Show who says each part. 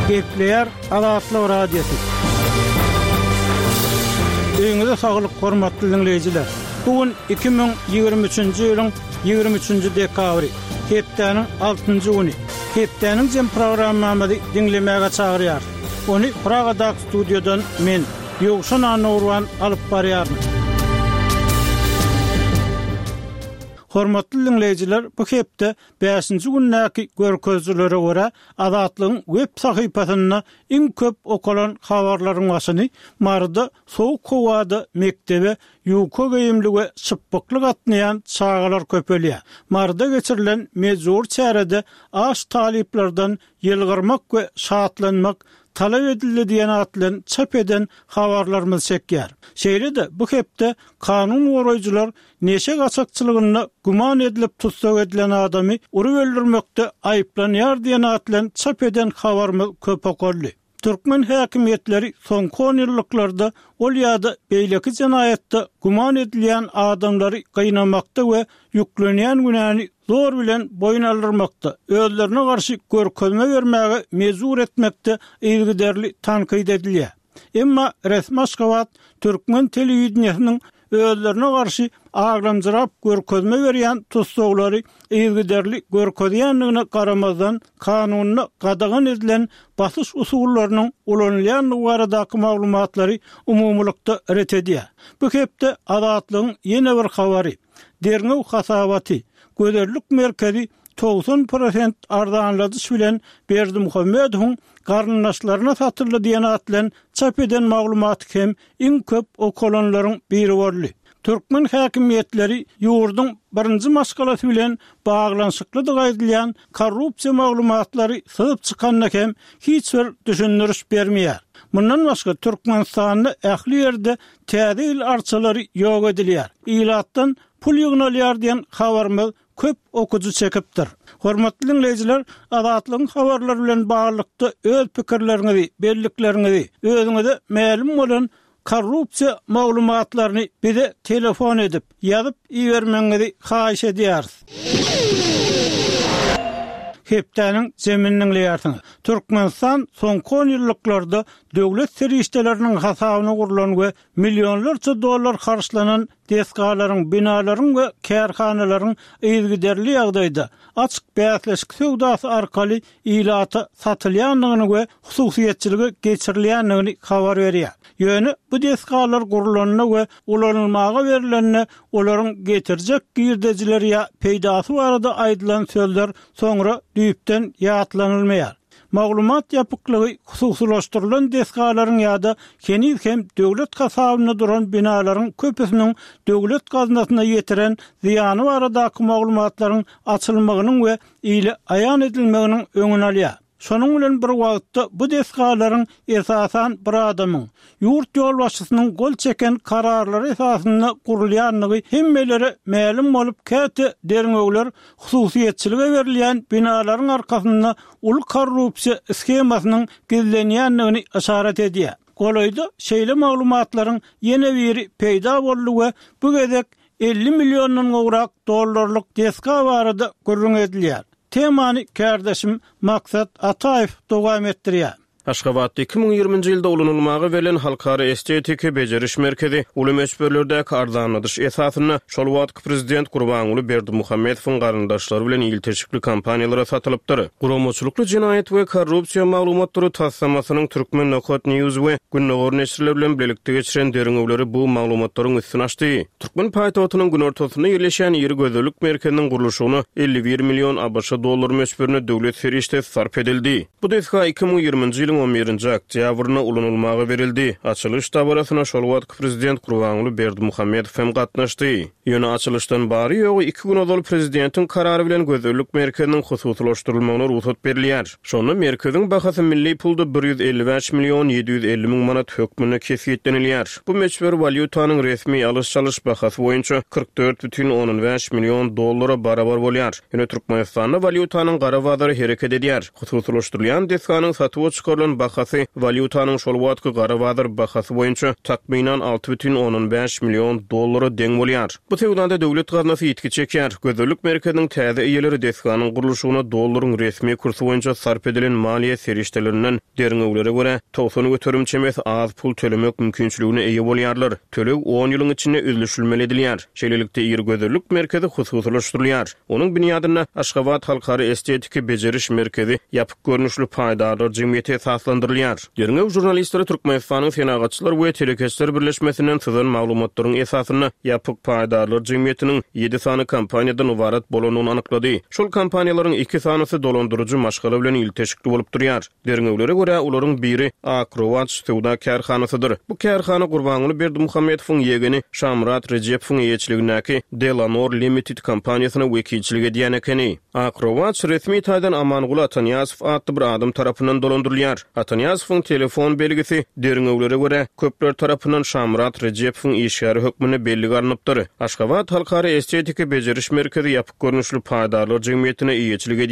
Speaker 1: Gepleyer Azatlyk radiosu. Öňüňizde saglyk hormatly dinleýijiler. Bugün 2023-nji ýylyň 23-nji dekabry, hepdeniň 6-njy güni. Hepdeniň jem programmamy dinlemäge çagyrýar. Onu Praga'da studiodan men Ýogşan Anurwan alyp barýarmyn. Hormatly dinleýijiler, bu hepde 5-nji günnäki görkezlere görä Azatlygyň web sahypasyna iň köp okulan habarlaryň başyny marda soğuk howada mektebe ýuka geyimligi çypyklyk atnayan çağalar köpelýär. Marda geçirilen mezur çärede aş taliplerden ýylgyrmak we şatlanmak talep edildi diýen atlan çap eden habarlarymyz çekýär. Şeýle-de bu hepde kanun goraýjylar neşe gaçakçylygyna guman edilip tutsak edilen adamy urup öldürmekde aýplanýar diýen atlan çap eden habarymyz köp okurly. Türkmen häkimetleri soňky 10 ýyllarda ol ýa-da beýleki jinaýatda guman edilen adamlary gynnamakda we ýüklenýän günäni zor bilen boyun aldyrmakda, özlerine garşy görkezme bermäge mezur etmekde ýygyderli tankyd edilýär. Emma resmi Aşgabat Türkmen telewizionynyň özlerine garşy agramjyrap görkezme berýän tutsaklary ýygyderli görkezýänligine garamazdan kanunyna gadagan edilen basyş usullarynyň ulanylýanlygy baradaky maglumatlary umumlykda ret edýär. Bu hepde Azatlygyň ýene bir habary. Derňew hasabaty Göderlik merkezi 90% ardanladyş bilen Berdimuhammedowyň garyndaşlaryna satyldy diýen atlan çap eden maglumat hem iň köp okulanlaryň biri boldy. Türkmen häkimetleri ýurdun birinji maskalasy bilen baglanşykly aýdylýan korrupsiýa maglumatlary syzyp çykanyna hem hiç bir düşündiriş bermeýär. Mundan başga Türkmenistanyny ähli ýerde täze arçalary ýok edilýär. Ilatdan pul ýygnalýar diýen habarymyz köp okuju çekipdir. Hormatly dinleýijiler, Azatlygyň habarlary bilen baglykda öz pikirleriňizi, belliklerinizi, özüňize ma'lum bolan korrupsiýa maglumatlaryny bize telefon edip ýazyp iýermeňizi haýyş edýäris. Hepdeniň zemininiň leýärsiňiz. Türkmenistan soňky 10 ýyllarda döwlet serişdeleriniň hasabyna gurulan we millionlarça dollar harçlanan deskalaryň, binalaryň we kärhanalaryň ýygyderli ýagdaýda açyk bäsleşik sowdasy arkaly ilata satylýanlygyny we hususiýetçiligi geçirilýänligini habar berýär. Ýöne bu deskalar gurulanyna we ulanylmaga berilenine olaryň getirjek girdejileri ýa peýdasy barada aýdylan sözler soňra düýpden ýatlanylmaýar. Maglumat ýapyklygy hususlaşdyrylan deskalaryň ýa-da keniz hem döwlet hasabyna duran binalaryň köpüsiniň döwlet gaznasyna ýetiren ziýany baradaky maglumatlaryň açylmagynyň we ýyly aýan edilmeginiň öňüni alýar. Şonuň bilen bir wagtda bu deskalaryň esasan bir adamyň ýurt ýolbaşçysynyň gol çeken kararlary esasyna gurulýanlygy hemmelere ma'lum bolup käte derňegler hususiýetçiligi berilýän binalaryň arkasynda ul korrupsiýa skemasynyň gizlenýänligini işaret edýär. Golaýda şeýle maglumatlaryň ýene biri peýda boldy we bu gezek 50 milyondan gowrak dollarlyk deska barada görüň edilýär. Temany kardeşim Maksat Ataýew dowam etdirýär.
Speaker 2: Aşgabatda 2020-nji ýylda ulanylmagy verilen halkara estetika beceriş merkezi ulum öçberlerdäki ardanladyş esasyny şol wagtky prezident Gurbanuly Berdimuhammedowyň garyndaşlary bilen ýyl teşvikli kampaniýalara satylypdyr. Guramaçylykly jinaýat we korrupsiýa maglumatlary tassamasynyň Türkmen Nokat News we Günnäger neşrleri bilen birlikde geçiren derňewleri bu maglumatlaryň üstüne açdy. Türkmen paýtagynyň gün ortasyna ýerleşen ýeri gözörlük merkeziniň guruluşyna 51 milyon ABŞ dollary meşberine döwlet serişde sarf edildi. Bu defa 2020-nji ýylyň 11-nji oktýabryna ulanylmagy berildi. Açylış tabarasyna şol wagtky prezident Gurbanuly Berdimuhammedow hem gatnaşdy. Ýöne açylışdan bary ýogy 2 gün ozal prezidentiň karary bilen gözörlük merkeziniň hususlaşdyrylmagyna ruhsat berilýär. Şonu merkeziň bahasy milli pulda 155 milyon 750 min manat hökmüne kefiýetlenilýär. Bu meçber valyutanyň resmi alış-çalış bahasy boýunça 44,5 milyon dollara barabar bolýar. Ýöne Türkmenistanda valyutanyň gara bazary hereket edýär. Hususlaşdyrylýan deskanyň satyp çykarylan tarapynyň bahasy valyutanyň şol wagtky garawadyr bahasy boýunça takminan 6,5 million dollary deň bolýar. Bu tewdanda döwlet gaznasy ýetki çekýär. Gözörlük merkeziniň täze eýeleri desganyň gurulşyna dollaryň resmi kursy boýunça sarp edilen maliýe serişdelerinden deriňeglere görä towsany götürümçi emes az pul tölemek mümkinçiligine eýe bolýarlar. Töleg 10 ýylyň içinde üzülüşilmeli edilýär. Şeýlelikde ýer gözörlük merkezi hususlaşdyrylýar. Onuň binýadyna Aşgabat Halkary Estetik Beceriş Merkezi ýapyk görnüşli paýdarlar jemgyýeti esaslandyrylýar. Deriňew jurnalistleri Türkmenistanyň Senagatçylar we Telekeçler Birleşmesinden syzan maglumatlaryň esasyna ýapyk paýdarlar jemgyýetiniň 7 sany kampaniýadan ibaret bolanyny anyklady. Şol kampaniýalaryň 2 sanysy dolandyryjy maşgala bilen ilteşikli bolup durýar. Deriňewlere görä olaryň biri Akrowat Sewda karhanasydyr. Bu karhana Gurbanuly Berdimuhammedowyň ýegeni Şamrat Rejepowyň ýetçiligindäki Delanor Limited kampaniýasyna wekilçilik edýän ekeni. Akrowat resmi taýdan Amanguly Atanasow adly bir adam tarapyndan dolandyrylýar. Atanasowyň telefon belgisi deriňewlere görä köpler tarapyndan Şamrat Rejepowyň işgary hökmüne belli garanypdyr. Aşgabat Halkary Estetik Beceriş Merkezi ýapyk görnüşli paýdarlar jemgyýetine ýetçilik